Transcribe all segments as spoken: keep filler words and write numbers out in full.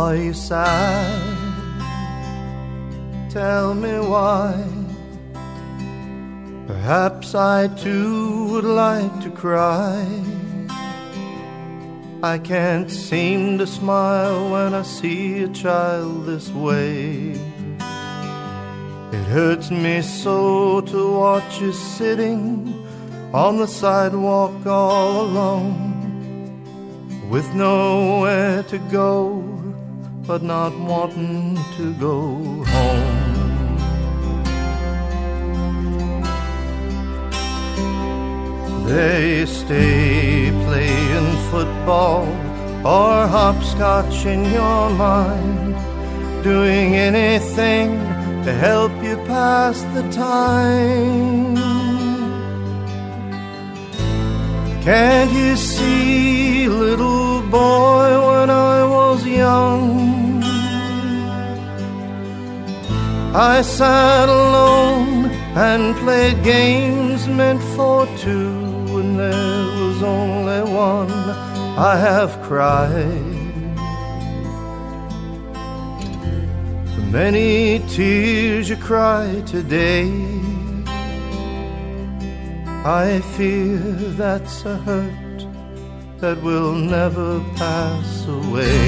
Are you sad? Tell me why. Perhaps I too would like to cry. I can't seem to smile when I see a child this way. It hurts me so to watch you sitting on the sidewalk all alone, with nowhere to go, but not wanting to go home. They stay playing football or hopscotch in your mind, doing anything to help you pass the time. Can't you see, little boy, when I was young, I sat alone and played games meant for two, and there was only one. I have cried the many tears you cry today. I fear that's a hurt that will never pass away.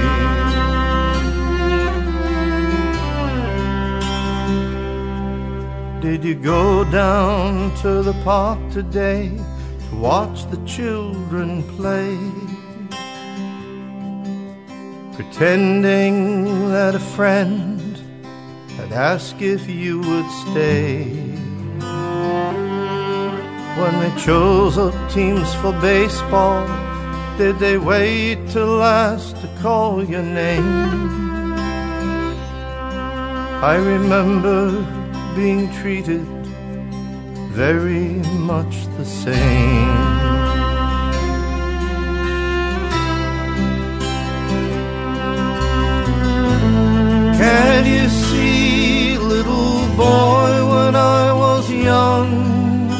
Did you go down to the park today to watch the children play, pretending that a friend had asked if you would stay? When they chose up teams for baseball, did they wait till last to call your name? I remember being treated very much the same. Can't you see, little boy, when I was young,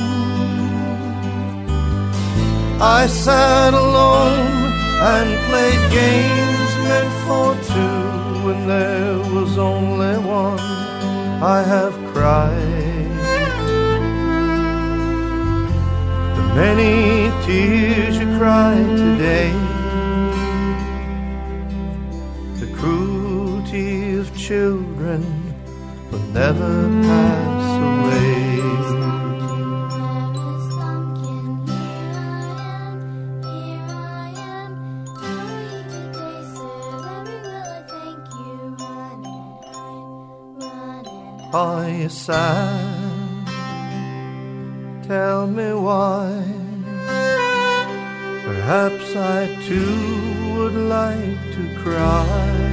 I sat alone and played games meant for two, and there was only one. I have cried the many tears you cry today. The cruelty of children will never pass away. Are you sad? Tell me why. Perhaps I too would like to cry.